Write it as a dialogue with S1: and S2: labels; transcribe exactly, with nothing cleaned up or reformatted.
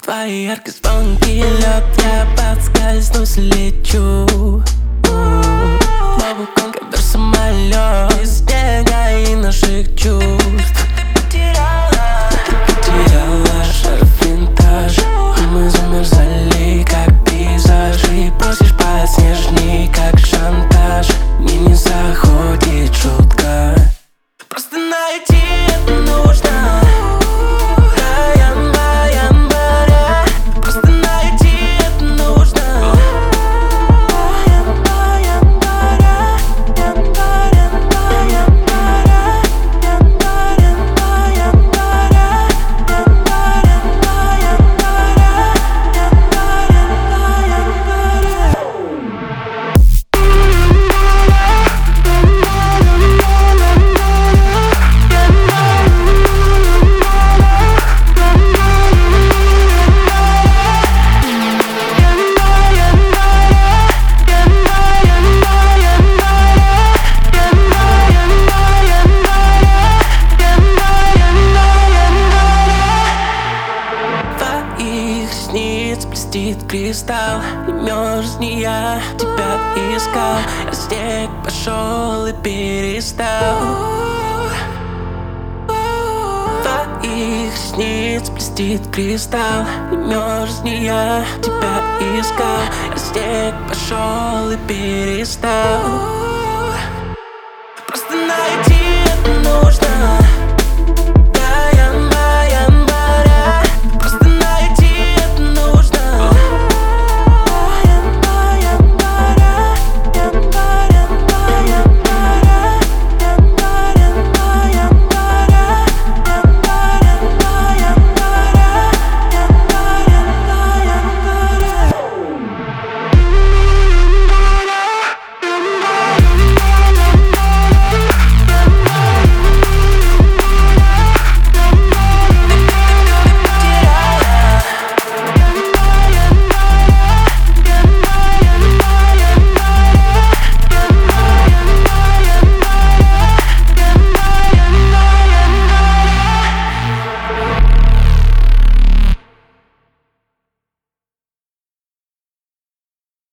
S1: Твои яркие звонки, лед, я подскользнусь, лечу. Бабуком, как самолет из снега и наших чувств. Потеряла, потеряла шарф винтаж, и мы замерзали, как пейзажи. Просишь подснежней, как шантаж, мне не заходит шутка. Просто найти это нужно. Блестит кристалл, не мерзни, я тебя искал. А снег пошел и перестал. Твоих снится блестит кристалл, не мерзни, я тебя искал. А снег пошел и перестал. Просто найти это нужно.